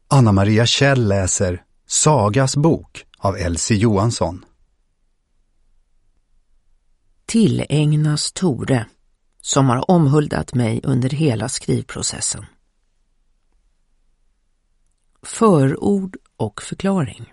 Anna-Maria Kjell läser Sagas bok av Elsie Johansson. Tillägnas Tore, som har omhuldat mig under hela skrivprocessen. Förord och förklaring.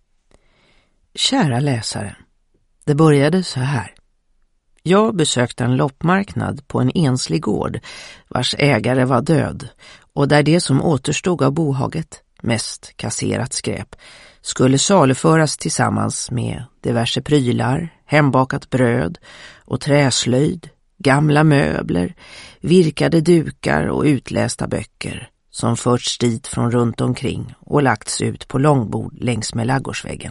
Kära läsare, det började så här. Jag besökte en loppmarknad på en enslig gård vars ägare var död och där det som återstod av bohaget, mest kasserat skräp, skulle saluföras tillsammans med diverse prylar, hembakat bröd och träslöjd, gamla möbler, virkade dukar och utlästa böcker som förts dit från runt omkring och lagts ut på långbord längs med ladugårdsväggen.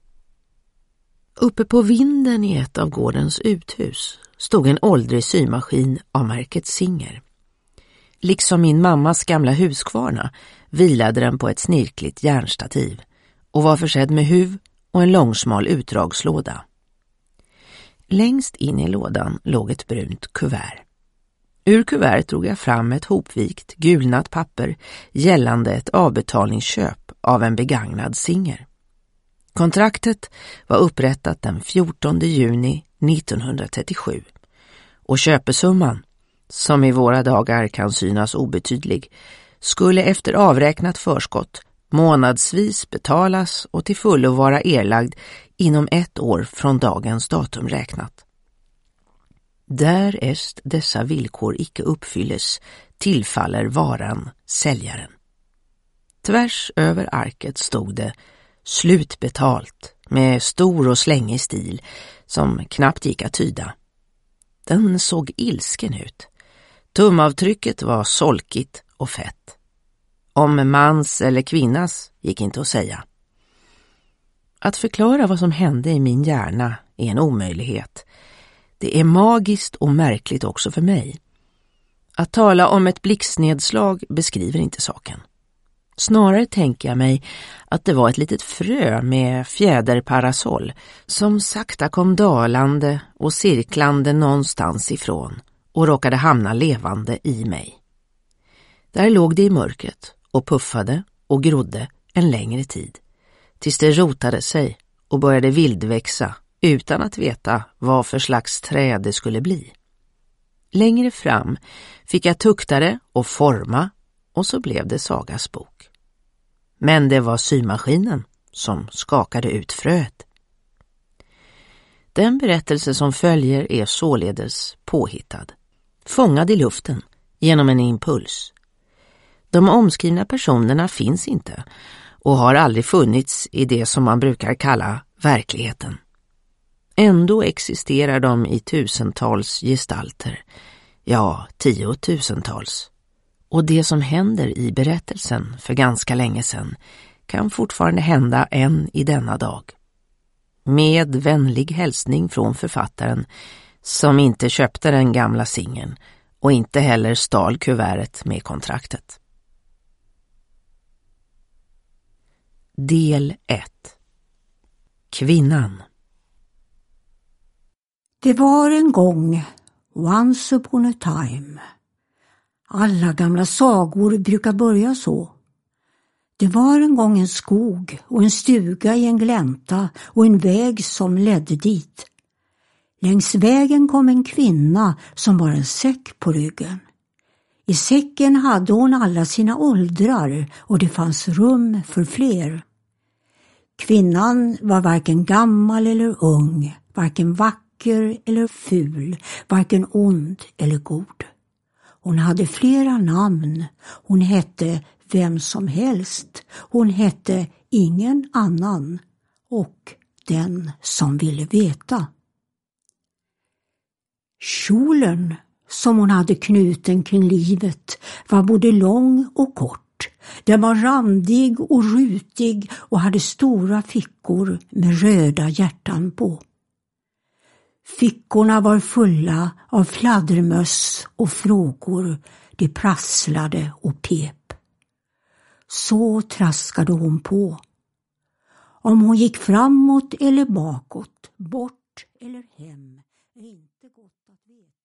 Uppe på vinden i ett av gårdens uthus stod en åldrig symaskin av märket Singer. Liksom min mammas gamla huskvarna vilade den på ett snirkligt järnstativ och var försedd med huv och en långsmal utdragslåda. Längst in i lådan låg ett brunt kuvert. Ur kuvertet drog jag fram ett hopvikt, gulnat papper gällande ett avbetalningsköp av en begagnad Singer. Kontraktet var upprättat den 14 juni 1937 och köpesumman, som i våra dagar kan synas obetydlig, skulle efter avräknat förskott månadsvis betalas och till fullo vara erlagd inom 1 år från dagens datum räknat. Därest dessa villkor icke uppfylles tillfaller varan säljaren. Tvärs över arket stod det slutbetalt med stor och slängig stil som knappt gick att tyda. Den såg ilsken ut. Tumavtrycket var solkigt och fett. Om mans eller kvinnas gick inte att säga. Att förklara vad som hände i min hjärna är en omöjlighet. Det är magiskt och märkligt också för mig. Att tala om ett blixtnedslag beskriver inte saken. Snarare tänker jag mig att det var ett litet frö med fjäderparasoll som sakta kom dalande och cirklande någonstans ifrån och råkade hamna levande i mig. Där låg det i mörkret och puffade och grodde en längre tid, tills det rotade sig och började vildväxa utan att veta vad för slags träd det skulle bli. Längre fram fick jag tukta det och forma och så blev det Sagas bok. Men det var symaskinen som skakade ut fröet. Den berättelse som följer är således påhittad, fångad i luften genom en impuls. De omskrivna personerna finns inte och har aldrig funnits i det som man brukar kalla verkligheten. Ändå existerar de i tusentals gestalter, ja 10 000-tals. Och det som händer i berättelsen för ganska länge sedan kan fortfarande hända än i denna dag. Med vänlig hälsning från författaren som inte köpte den gamla Singern och inte heller stal kuvertet med kontraktet. Del 1. Kvinnan. Det var en gång, once upon a time. Alla gamla sagor brukar börja så. Det var en gång en skog och en stuga i en glänta och en väg som ledde dit. Längs vägen kom en kvinna som bar en säck på ryggen. I säcken hade hon alla sina åldrar och det fanns rum för fler. Kvinnan var varken gammal eller ung, varken vacker eller ful, varken ond eller god. Hon hade flera namn. Hon hette vem som helst. Hon hette ingen annan. Och den som ville veta. Kjolen som hon hade knuten kring livet var både lång och kort. Den var randig och rutig och hade stora fickor med röda hjärtan på. Fickorna var fulla av fladdermöss och frågor, det prasslade och pep. Så traskade hon på. Om hon gick framåt eller bakåt, bort eller hem, är inte gott att veta.